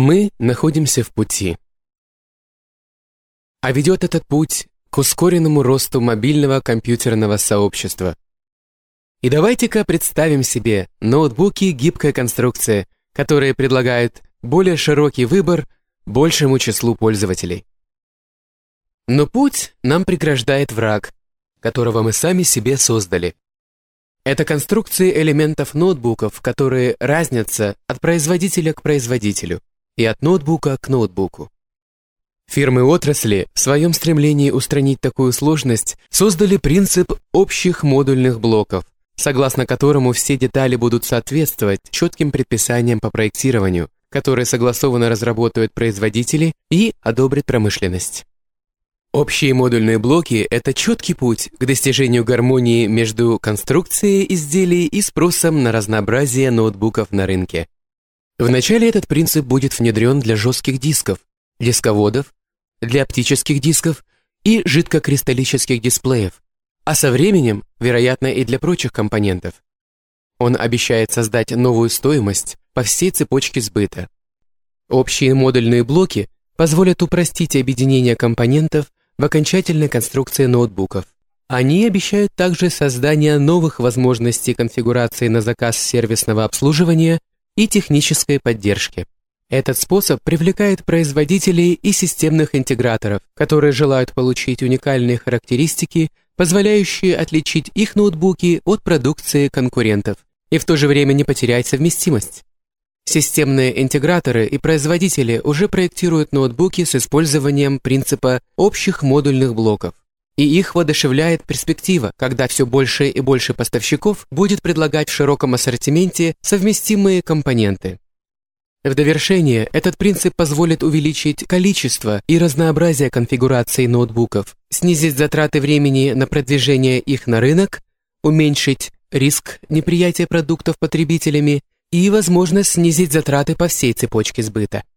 Мы находимся в пути. А ведет этот путь к ускоренному росту мобильного компьютерного сообщества. И давайте-ка представим себе ноутбуки гибкой конструкции, которые предлагают более широкий выбор большему числу пользователей. Но путь нам преграждает враг, которого мы сами себе создали. Это конструкции элементов ноутбуков, которые разнятся от производителя к производителю и от ноутбука к ноутбуку. Фирмы отрасли в своем стремлении устранить такую сложность создали принцип общих модульных блоков, согласно которому все детали будут соответствовать четким предписаниям по проектированию, которые согласованно разработают производители и одобрит промышленность. Общие модульные блоки – это четкий путь к достижению гармонии между конструкцией изделий и спросом на разнообразие ноутбуков на рынке. Вначале этот принцип будет внедрен для жестких дисков, дисководов, для оптических дисков и жидкокристаллических дисплеев, а со временем, вероятно, и для прочих компонентов. Он обещает создать новую стоимость по всей цепочке сбыта. Общие модульные блоки позволят упростить объединение компонентов в окончательной конструкции ноутбуков. Они обещают также создание новых возможностей конфигурации на заказ сервисного обслуживания и технической поддержки. Этот способ привлекает производителей и системных интеграторов, которые желают получить уникальные характеристики, позволяющие отличить их ноутбуки от продукции конкурентов и в то же время не потерять совместимость. Системные интеграторы и производители уже проектируют ноутбуки с использованием принципа общих модульных блоков. И их воодушевляет перспектива, когда все больше и больше поставщиков будет предлагать в широком ассортименте совместимые компоненты. В довершение, этот принцип позволит увеличить количество и разнообразие конфигураций ноутбуков, снизить затраты времени на продвижение их на рынок, уменьшить риск неприятия продуктов потребителями и возможность снизить затраты по всей цепочке сбыта.